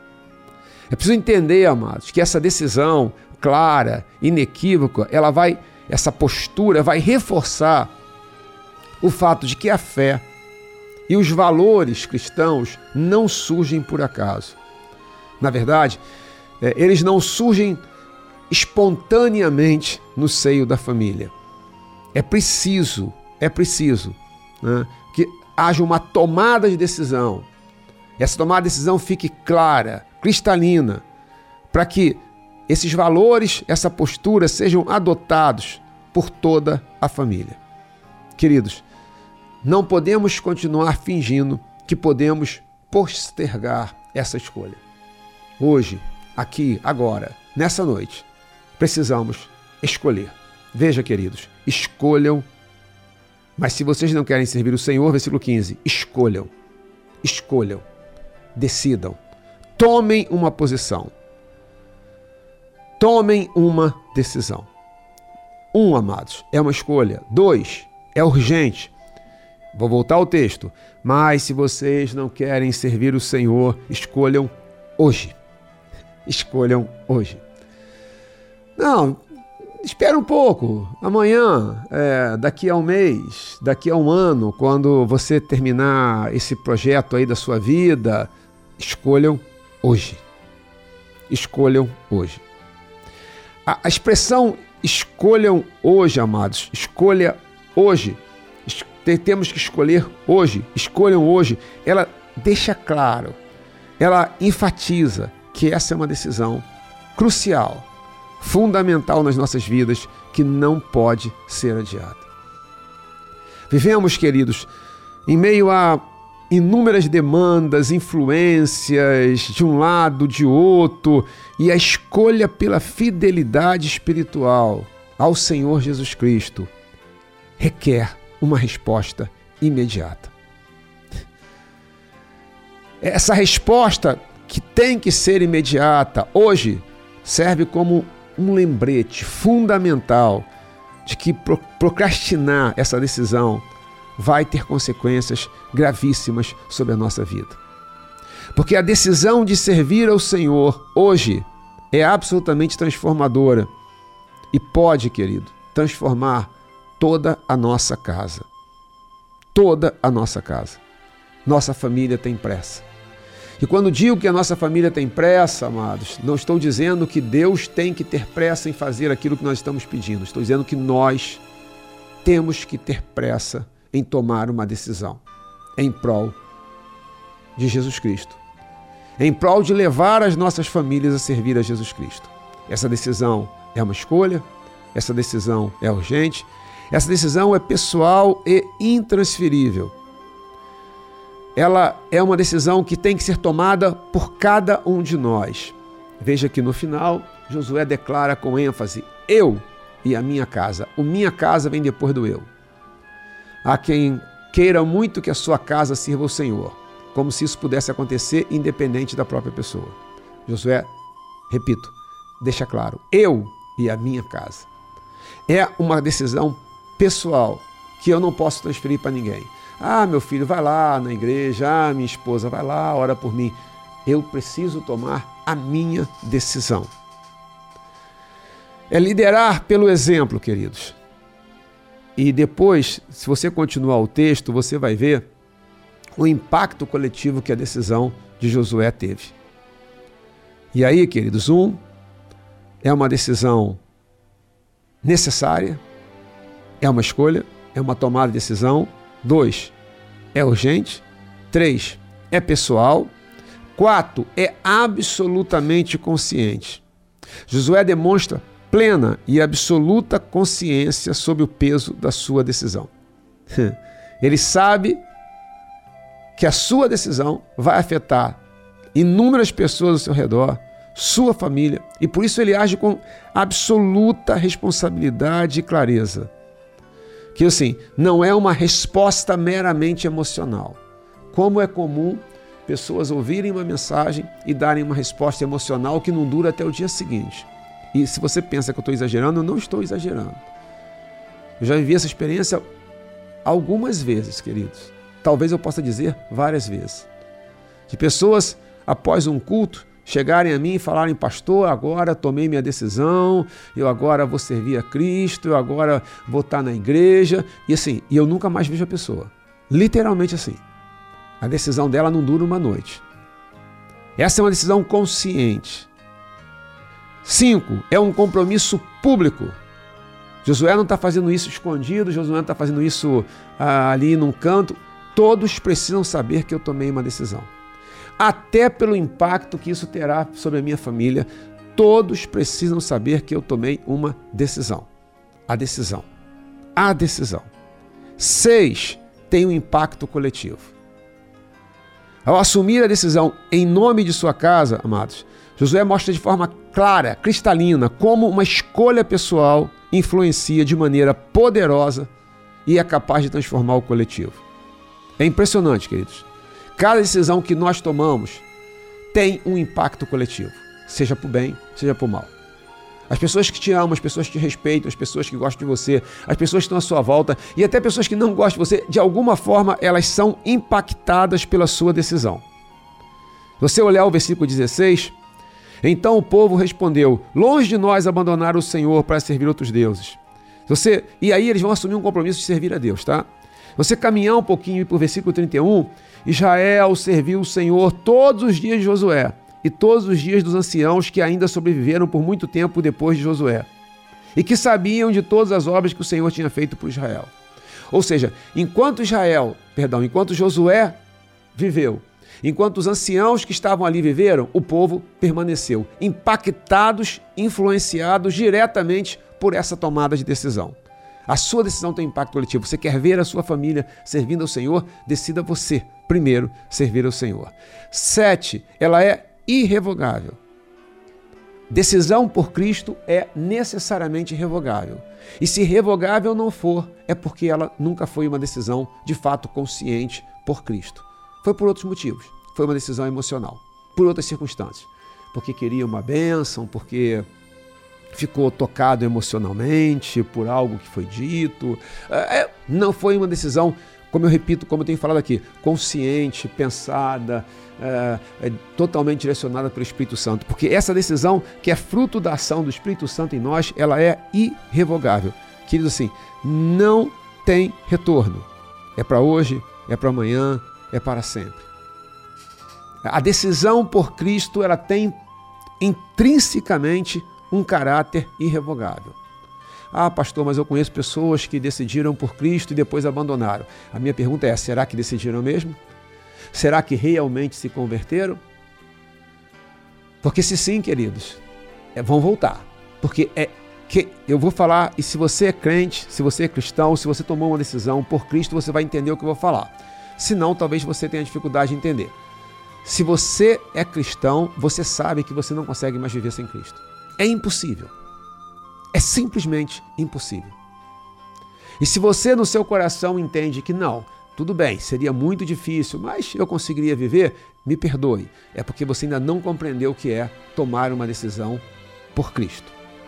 É preciso entender, amados, que essa decisão clara, inequívoca, essa postura vai reforçar o fato de que a fé e os valores cristãos não surgem por acaso. Na verdade, eles não surgem espontaneamente no seio da família. É preciso, né, que haja uma tomada de decisão. Essa tomada de decisão fique clara, cristalina, para que esses valores, essa postura sejam adotados por toda a família. Queridos, não podemos continuar fingindo que podemos postergar essa escolha. Hoje, aqui, agora, nessa noite, precisamos escolher. Veja, queridos, escolham. Mas se vocês não querem servir o Senhor, versículo 15, escolham, decidam, tomem uma posição, tomem uma decisão. 1, amados, é uma escolha. 2, é urgente. Vou voltar ao texto. Mas se vocês não querem servir o Senhor, escolham hoje. Escolham hoje. Não, espera um pouco. Amanhã, daqui a um mês, daqui a um ano, quando você terminar esse projeto aí da sua vida, escolham hoje. Escolham hoje. A expressão escolham hoje, amados, escolha hoje, temos que escolher hoje, escolham hoje, ela deixa claro, ela enfatiza que essa é uma decisão crucial, fundamental nas nossas vidas, que não pode ser adiada. Vivemos, queridos, em meio a inúmeras demandas, influências de um lado, de outro, e a escolha pela fidelidade espiritual ao Senhor Jesus Cristo requer uma resposta imediata. Essa resposta, que tem que ser imediata, hoje serve como um lembrete fundamental de que procrastinar essa decisão vai ter consequências gravíssimas sobre a nossa vida. Porque a decisão de servir ao Senhor hoje é absolutamente transformadora e pode, querido, transformar toda a nossa casa. Toda a nossa casa. Nossa família tem pressa. E quando digo que a nossa família tem pressa, amados, não estou dizendo que Deus tem que ter pressa em fazer aquilo que nós estamos pedindo. Estou dizendo que nós temos que ter pressa em tomar uma decisão em prol de Jesus Cristo, em prol de levar as nossas famílias a servir a Jesus Cristo. Essa decisão é uma escolha, essa decisão é urgente, essa decisão é pessoal e intransferível. Ela é uma decisão que tem que ser tomada por cada um de nós. Veja que no final, Josué declara com ênfase: eu e a minha casa. O minha casa vem depois do eu. Há quem queira muito que a sua casa sirva ao Senhor, como se isso pudesse acontecer independente da própria pessoa. Josué, repito, deixa claro: eu e a minha casa. É uma decisão pessoal que eu não posso transferir para ninguém. Ah, meu filho, vai lá na igreja. Ah, minha esposa, vai lá, ora por mim. Eu preciso tomar a minha decisão. É liderar pelo exemplo, queridos. E depois, se você continuar o texto, você vai ver o impacto coletivo que a decisão de Josué teve. E aí, queridos, é uma decisão necessária, é uma escolha, é uma tomada de decisão. 2, é urgente. 3, é pessoal. 4, é absolutamente consciente. Josué demonstra plena e absoluta consciência sobre o peso da sua decisão. Ele sabe que a sua decisão vai afetar inúmeras pessoas ao seu redor, sua família, e por isso ele age com absoluta responsabilidade e clareza. Que assim, não é uma resposta meramente emocional. Como é comum pessoas ouvirem uma mensagem e darem uma resposta emocional que não dura até o dia seguinte. E se você pensa que eu estou exagerando, eu não estou exagerando. Eu já vivi essa experiência algumas vezes, queridos. Talvez eu possa dizer várias vezes. De pessoas, após um culto, chegarem a mim e falarem: pastor, agora tomei minha decisão, eu agora vou servir a Cristo, eu agora vou estar na igreja, e assim, e eu nunca mais vejo a pessoa. Literalmente assim. A decisão dela não dura uma noite. Essa é uma decisão consciente. 5, é um compromisso público. Josué não está fazendo isso escondido, Josué não está fazendo isso ali num canto. Todos precisam saber que eu tomei uma decisão. Até pelo impacto que isso terá sobre a minha família, todos precisam saber que eu tomei uma decisão. A decisão. 6, tem um impacto coletivo. Ao assumir a decisão em nome de sua casa, amados, Josué mostra de forma clara, cristalina, como uma escolha pessoal influencia de maneira poderosa e é capaz de transformar o coletivo. É impressionante, queridos. Cada decisão que nós tomamos tem um impacto coletivo, seja para o bem, seja para o mal. As pessoas que te amam, as pessoas que te respeitam, as pessoas que gostam de você, as pessoas que estão à sua volta e até pessoas que não gostam de você, de alguma forma elas são impactadas pela sua decisão. Se você olhar o versículo 16, então o povo respondeu: longe de nós abandonar o Senhor para servir outros deuses. E aí eles vão assumir um compromisso de servir a Deus, tá? Você caminhar um pouquinho para o versículo 31, Israel serviu o Senhor todos os dias de Josué e todos os dias dos anciãos que ainda sobreviveram por muito tempo depois de Josué e que sabiam de todas as obras que o Senhor tinha feito por Israel. Ou seja, enquanto Josué viveu, Enquanto os anciãos que estavam ali viveram, o povo permaneceu, impactados, influenciados diretamente por essa tomada de decisão. A sua decisão tem impacto coletivo. Você quer ver a sua família servindo ao Senhor? Decida você, primeiro, servir ao Senhor. 7, ela é irrevogável. Decisão por Cristo é necessariamente irrevogável. E se irrevogável não for, é porque ela nunca foi uma decisão de fato consciente por Cristo. Foi por outros motivos. Foi uma decisão emocional, por outras circunstâncias. Porque queria uma bênção, porque ficou tocado emocionalmente por algo que foi dito. Não foi uma decisão, como eu repito, como eu tenho falado aqui, consciente, pensada, totalmente direcionada pelo Espírito Santo. Porque essa decisão, que é fruto da ação do Espírito Santo em nós, ela é irrevogável. Querido, assim, não tem retorno. É para hoje, é para amanhã, é para sempre. A decisão por Cristo, ela tem intrinsecamente um caráter irrevogável. Ah, pastor, mas eu conheço pessoas que decidiram por Cristo e depois abandonaram. A minha pergunta é, será que decidiram mesmo? Será que realmente se converteram? Porque se sim, queridos, vão voltar. Porque eu vou falar, e se você é crente, se você é cristão, se você tomou uma decisão por Cristo, você vai entender o que eu vou falar. Se não, talvez você tenha dificuldade de entender. Se você é cristão, você sabe que você não consegue mais viver sem Cristo. É impossível. É simplesmente impossível. E se você no seu coração entende que não, tudo bem, seria muito difícil, mas eu conseguiria viver, me perdoe. É porque você ainda não compreendeu o que é tomar uma decisão por Cristo.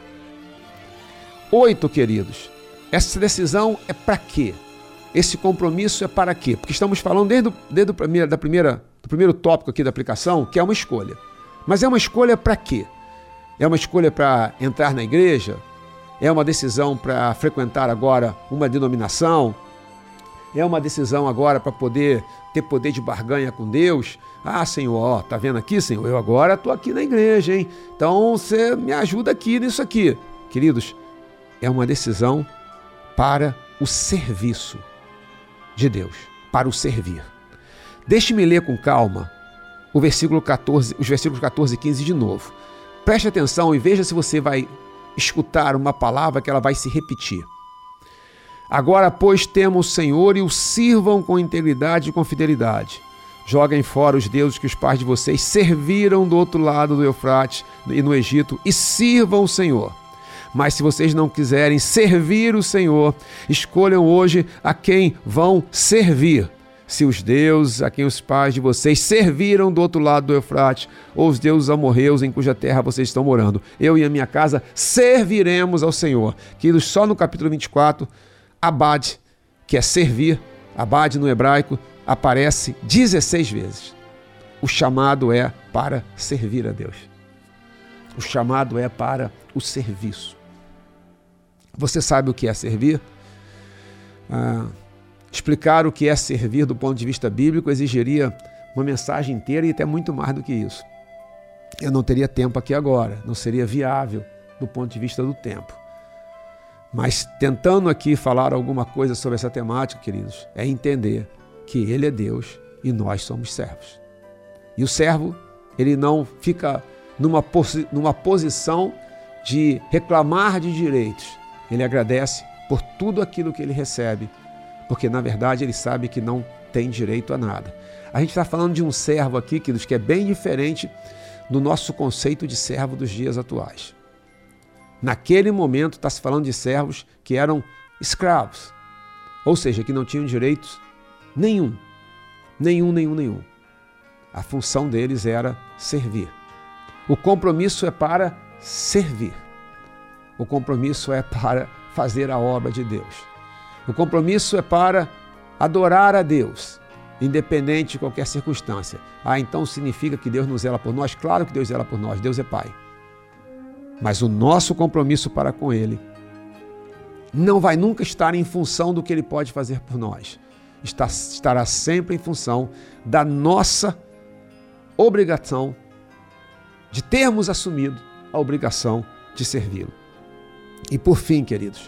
8, queridos, essa decisão é para quê? Esse compromisso é para quê? Porque estamos falando desde o primeiro tópico aqui da aplicação, que é uma escolha. Mas é uma escolha para quê? É uma escolha para entrar na igreja? É uma decisão para frequentar agora uma denominação? É uma decisão agora para poder ter poder de barganha com Deus? Ah, Senhor, ó, tá vendo aqui, Senhor? Eu agora estou aqui na igreja, hein? Então você me ajuda aqui nisso aqui. Queridos, é uma decisão para o serviço de Deus, para o servir. Deixe-me ler com calma os versículos 14 e 15 de novo. Preste atenção e veja se você vai escutar uma palavra que ela vai se repetir. Agora, pois, temam o Senhor e o sirvam com integridade e com fidelidade. Joguem fora os deuses que os pais de vocês serviram do outro lado do Eufrates e no Egito e sirvam o Senhor. Mas se vocês não quiserem servir o Senhor, escolham hoje a quem vão servir. Se os deuses a quem os pais de vocês serviram do outro lado do Eufrates, ou os deuses amorreus em cuja terra vocês estão morando, eu e a minha casa serviremos ao Senhor. Queridos, só no capítulo 24, abad, que é servir, abad no hebraico, aparece 16 vezes. O chamado é para servir a Deus. O chamado é para o serviço. Você sabe o que é servir? Explicar o que é servir do ponto de vista bíblico exigiria uma mensagem inteira e até muito mais do que isso. Eu não teria tempo aqui agora, não seria viável do ponto de vista do tempo. Mas tentando aqui falar alguma coisa sobre essa temática, queridos, é entender que Ele é Deus e nós somos servos. E o servo, ele não fica numa posição de reclamar de direitos. Ele agradece por tudo aquilo que ele recebe, porque na verdade ele sabe que não tem direito a nada. A gente está falando de um servo aqui, queridos, que é bem diferente do nosso conceito de servo dos dias atuais. Naquele momento está se falando de servos que eram escravos, ou seja, que não tinham direitos nenhum. A função deles era servir. O compromisso é para servir. O compromisso é para fazer a obra de Deus. O compromisso é para adorar a Deus, independente de qualquer circunstância. Então significa que Deus não zela por nós? Claro que Deus zela por nós, Deus é Pai. Mas o nosso compromisso para com Ele não vai nunca estar em função do que Ele pode fazer por nós. Estará sempre em função da nossa obrigação de termos assumido a obrigação de servi-lo. E por fim, queridos,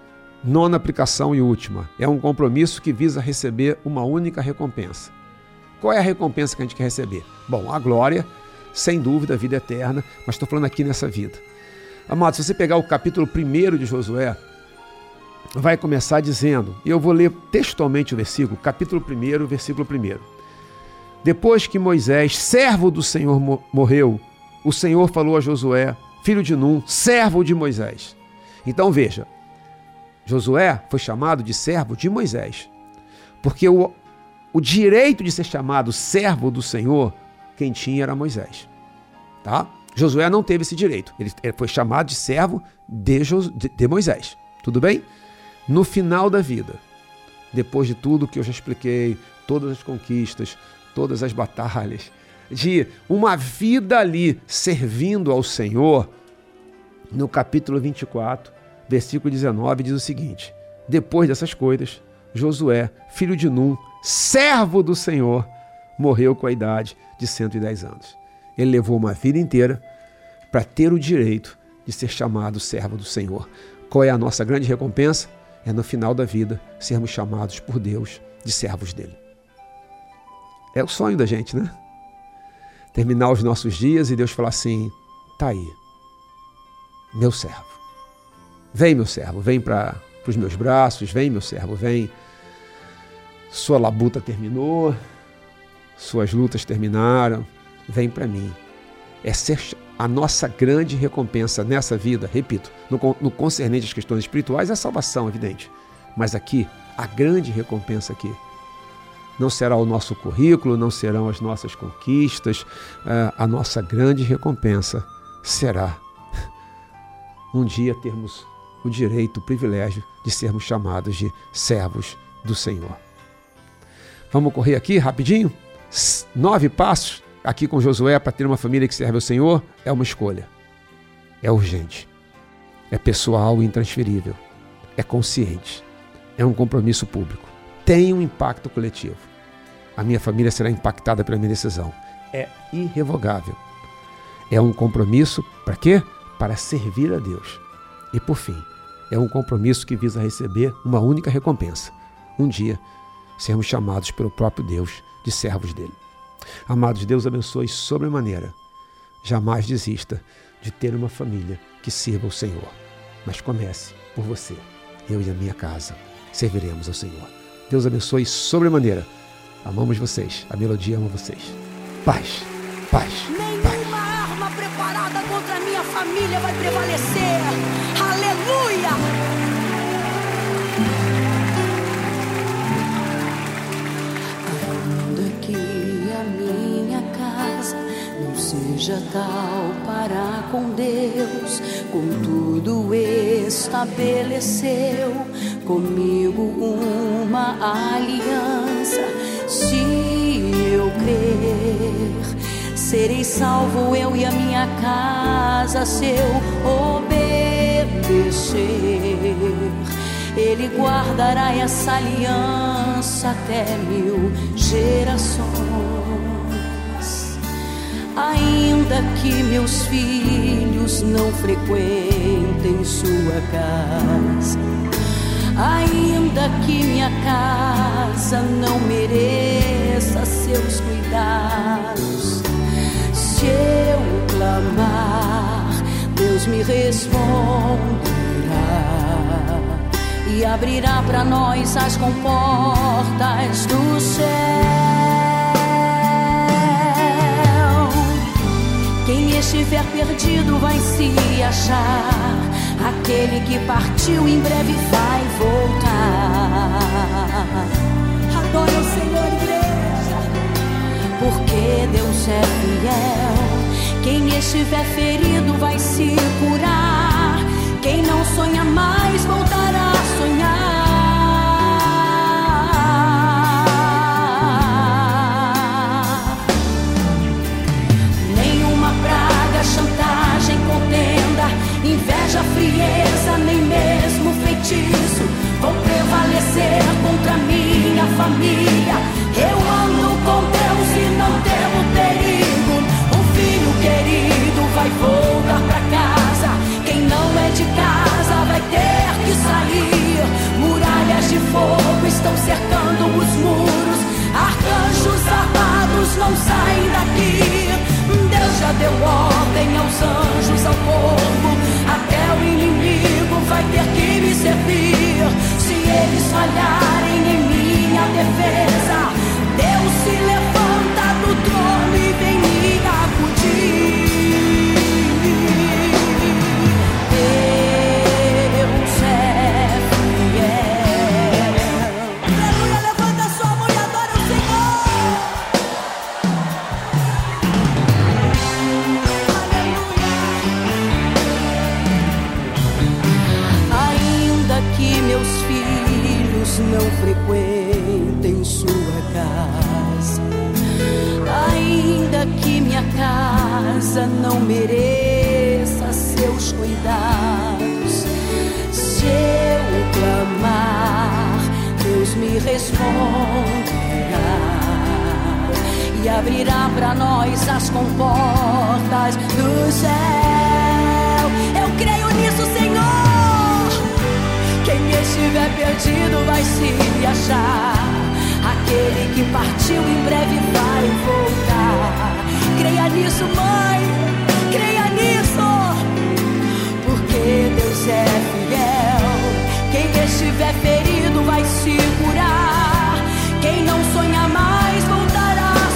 nona aplicação e última, é um compromisso que visa receber uma única recompensa. Qual é a recompensa que a gente quer receber? Bom, a glória, sem dúvida, a vida eterna, mas estou falando aqui nessa vida. Amado, se você pegar o capítulo 1 de Josué, vai começar dizendo, e eu vou ler textualmente o versículo, capítulo 1, versículo 1. Depois que Moisés, servo do Senhor, morreu, o Senhor falou a Josué, filho de Num, servo de Moisés. Então veja, Josué foi chamado de servo de Moisés, porque o direito de ser chamado servo do Senhor, quem tinha era Moisés. Tá? Josué não teve esse direito, ele foi chamado de servo de Moisés. Tudo bem? No final da vida, depois de tudo que eu já expliquei, todas as conquistas, todas as batalhas, de uma vida ali servindo ao Senhor, no capítulo 24, versículo 19, diz o seguinte: depois dessas coisas, Josué, filho de Num, servo do Senhor, morreu com a idade de 110 anos. Ele levou uma vida inteira para ter o direito de ser chamado servo do Senhor. Qual é a nossa grande recompensa? É no final da vida sermos chamados por Deus de servos dele. É o sonho da gente, né? Terminar os nossos dias e Deus falar assim: tá aí, meu servo. Vem, meu servo, vem para os meus braços, vem, meu servo, vem. Sua labuta terminou, suas lutas terminaram, vem para mim. É ser a nossa grande recompensa nessa vida, repito, no concernente às questões espirituais é a salvação, evidente. Mas aqui, a grande recompensa aqui, não será o nosso currículo, não serão as nossas conquistas, a nossa grande recompensa será um dia termos o direito, o privilégio de sermos chamados de servos do Senhor. Vamos correr aqui rapidinho? 9 passos aqui com Josué para ter uma família que serve ao Senhor é uma escolha. É urgente. É pessoal e intransferível. É consciente. É um compromisso público. Tem um impacto coletivo. A minha família será impactada pela minha decisão. É irrevogável. É um compromisso para quê? Para servir a Deus. E por fim, é um compromisso que visa receber uma única recompensa. Um dia, sermos chamados pelo próprio Deus de servos dele. Amados, Deus abençoe sobremaneira. Jamais desista de ter uma família que sirva ao Senhor. Mas comece por você. Eu e a minha casa serviremos ao Senhor. Deus abençoe sobremaneira. Amamos vocês. A melodia ama vocês. Paz, paz, paz. Nenhuma arma preparada contra a minha família vai prevalecer. Aleluia! Seja tal para com Deus, contudo estabeleceu comigo uma aliança. Se eu crer, serei salvo eu e a minha casa, se eu obedecer. Ele guardará essa aliança até 1000 gerações. Ainda que meus filhos não frequentem sua casa, ainda que minha casa não mereça seus cuidados, se eu clamar, Deus me responderá e abrirá para nós as comportas do céu. Quem estiver perdido vai se achar. Aquele que partiu em breve vai voltar. Adore o Senhor, igreja, porque Deus é fiel. Quem estiver ferido vai se curar. Quem não sonha mais voltará a sonhar. Chantagem, contenda, inveja, frieza, nem mesmo feitiço vão prevalecer contra minha família. Eu ando com Deus e não temo perigo. Um filho querido vai voltar pra casa. Quem não frequentem sua casa. Ainda que minha casa não mereça seus cuidados, se eu clamar, Deus me responderá e abrirá para nós as comportas do céu. Eu creio nisso, Senhor. Quem estiver perdido vai se achar. Aquele que partiu em breve vai voltar. Creia nisso, mãe, creia nisso, porque Deus é fiel. Quem estiver ferido vai se curar. Quem não sonha mais voltará a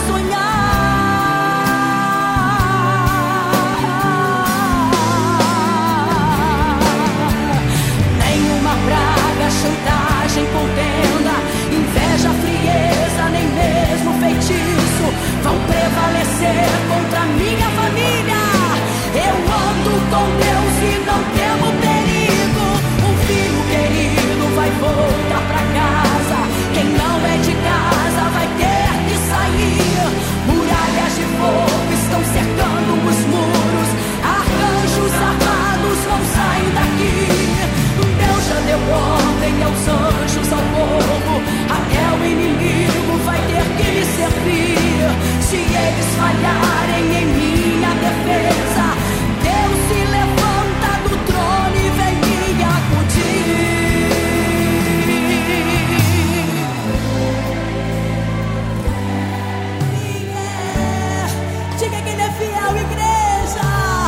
sonhar. Nenhuma praga, chantagem, contenda, inveja, frieza, nem mesmo feitiço vão prevalecer contra minha família. Eu ando com Deus e não temo perigo. Um filho querido vai voltar pra casa. Quem não é de casa vai ter que sair. Muralhas de fogo estão cercando os muros. Arcanjos armados vão sair daqui. Deus já deu ordem aos anjos, ao povo. Até o inimigo vai ter que me servir. Se eles falharem em minha defesa, Deus se levanta do trono e vem me acudir. Diga que ele é fiel, igreja.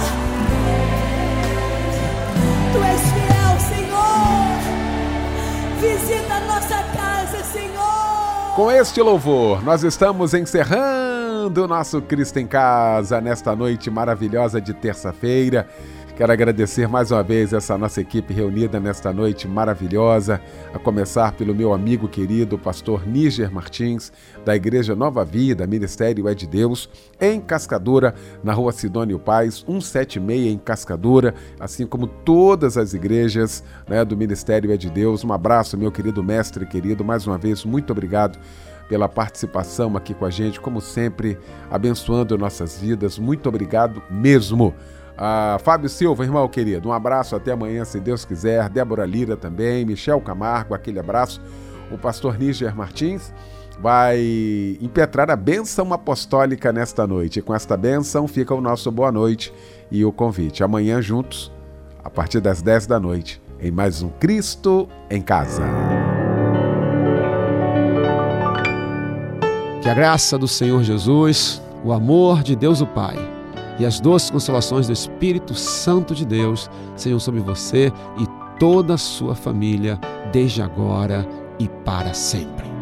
Tu és fiel, Senhor. Visita a nossa casa, Senhor. Com este louvor, nós estamos encerrando o nosso Cristo em Casa nesta noite maravilhosa de terça-feira. Quero agradecer mais uma vez essa nossa equipe reunida nesta noite maravilhosa, a começar pelo meu amigo querido, pastor Níger Martins, da Igreja Nova Vida, Ministério é de Deus, em Cascadura, na rua Sidônio Paz, 176 em Cascadura, assim como todas as igrejas, né, do Ministério é de Deus. Um abraço, meu querido mestre querido, mais uma vez, muito obrigado pela participação aqui com a gente, como sempre, abençoando nossas vidas. Muito obrigado mesmo. Fábio Silva, irmão querido, um abraço, até amanhã, se Deus quiser. Débora Lira também, Michel Camargo, aquele abraço. O pastor Níger Martins vai impetrar a bênção apostólica nesta noite. E com esta bênção fica o nosso boa noite e o convite. Amanhã juntos, a partir das 10 da noite, em mais um Cristo em Casa. Que a graça do Senhor Jesus, o amor de Deus o Pai e as doces consolações do Espírito Santo de Deus sejam sobre você e toda a sua família, desde agora e para sempre.